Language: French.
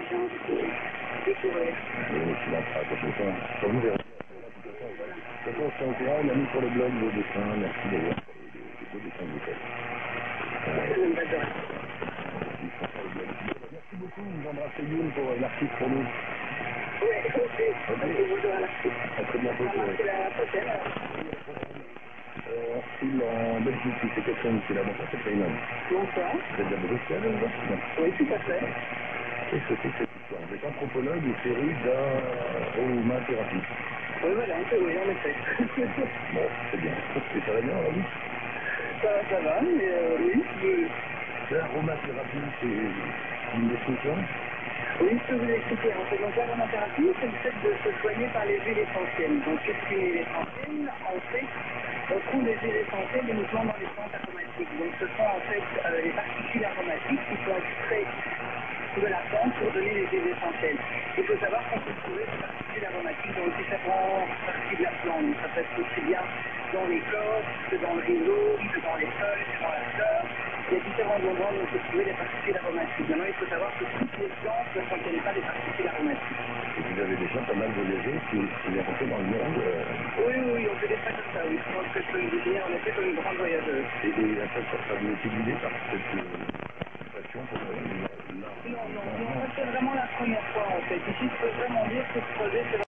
gens de découvrir. Oui, tu vas pas, comme ça. Quand vous verrez. De toute façon, on se on a mis sur le blog vos dessins. Merci d'ailleurs pour les beaux dessins que vous faites. Merci beaucoup, vous embrassez Youn pour l'article pour nous. Oui, ok. Bonjour à l'article. À très bientôt. C'est la prochaine. On file en Belgique, c'est Catherine qui est là, bonsoir Catherine. Bonsoir. Vous êtes à Bruxelles, là? Oui, tout à fait. Qu'est-ce que c'est que cette histoire? Vous êtes anthropologue et féru d'aromathérapie. Oui, voilà, oui, en effet. Bon, c'est bien. Et ça va bien, aujourd'hui? Ça va, mais oui. L'aromathérapie, c'est une définition? Oui, je peux vous expliquer. En fait, donc l'aromathérapie, c'est le fait de se soigner par les huiles essentielles. Donc, qu'est-ce qu'une huile essentielle? En fait, on trouve les huiles essentielles uniquement dans les plantes aromatiques. Donc, ce sont en fait les particules aromatiques qui sont extraites de la plante pour donner les huiles essentielles. Il faut savoir qu'on peut trouver ces particules aromatiques dans différentes parties de la plante. Donc, ça peut être aussi bien dans l'écorce, que dans le rhizome, que dans les feuilles, que dans la fleur. Il y a différents endroits où on peut trouver des particules aromatiques. Maintenant, il faut savoir que toutes les plantes ne contiennent pas des particules aromatiques. Et vous avez déjà pas mal voyagé, qui est rentré dans le monde. Oui, on fait des trucs comme ça, oui. Je pense que je peux me définir en effet comme une grande voyageuse. Et à chaque fois, ça vous été guidé par cette passion pour l'art? Non, c'est vraiment la première fois en fait. Ici, je peux vraiment dire que ce projet, c'est